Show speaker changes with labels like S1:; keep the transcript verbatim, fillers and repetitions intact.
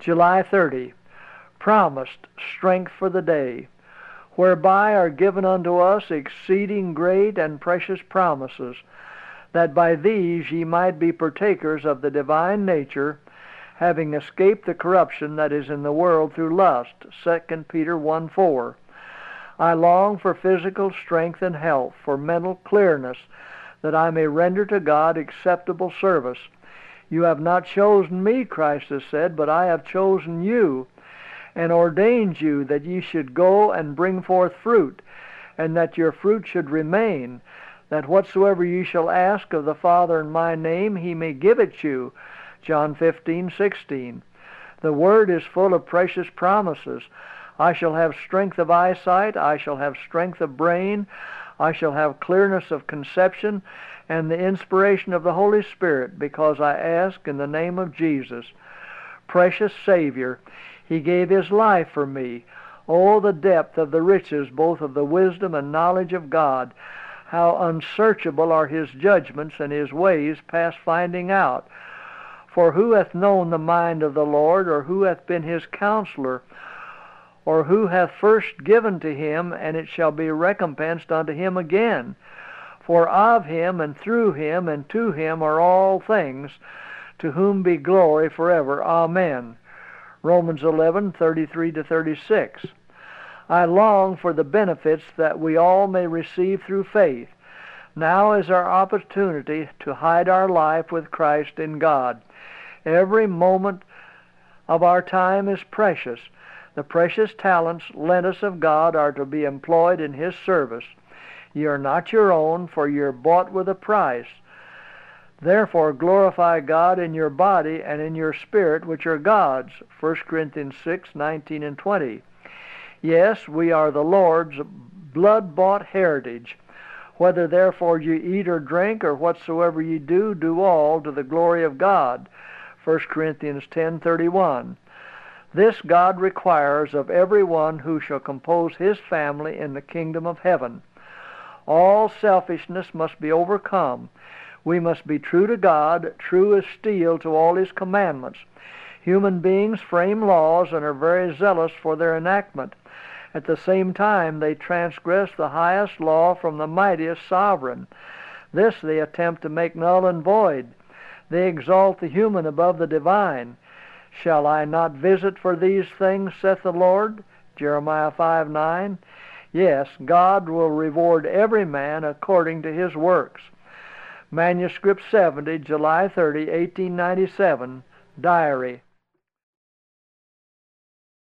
S1: July thirtieth. Promised strength for the day, whereby are given unto us exceeding great and precious promises, that by these ye might be partakers of the divine nature, having escaped the corruption that is in the world through lust. Second Peter one four. I long for physical strength and health, for mental clearness, that I may render to God acceptable service. You have not chosen me, Christ has said, but I have chosen you, and ordained you that ye should go and bring forth fruit, and that your fruit should remain, that whatsoever ye shall ask of the Father in my name, he may give it you. John fifteen sixteen. The Word is full of precious promises. I shall have strength of eyesight, I shall have strength of brain, I shall have clearness of conception, and the inspiration of the Holy Spirit, because I ask in the name of Jesus. Precious Savior, He gave His life for me. Oh, the depth of the riches both of the wisdom and knowledge of God! How unsearchable are His judgments and His ways past finding out! For who hath known the mind of the Lord, or who hath been His counselor, or who hath first given to Him, and it shall be recompensed unto Him again? For of Him, and through Him, and to Him are all things, to whom be glory forever. Amen. Romans eleven thirty-three to thirty-six. I long for the benefits that we all may receive through faith. Now is our opportunity to hide our life with Christ in God. Every moment of our time is precious. The precious talents lent us of God are to be employed in His service. Ye are not your own, for ye are bought with a price. Therefore glorify God in your body and in your spirit, which are God's. First Corinthians six nineteen and twenty. Yes, we are the Lord's blood-bought heritage. Whether therefore ye eat or drink, or whatsoever ye do, do all to the glory of God. First Corinthians ten thirty-one. This God requires of every one who shall compose His family in the kingdom of heaven. All selfishness must be overcome. We must be true to God, true as steel to all His commandments. Human beings frame laws and are very zealous for their enactment. At the same time, they transgress the highest law from the mightiest sovereign. This they attempt to make null and void. They exalt the human above the divine. Shall I not visit for these things, saith the Lord? Jeremiah five nine. Yes, God will reward every man according to his works. Manuscript seventy, July thirtieth, eighteen ninety-seven. Diary.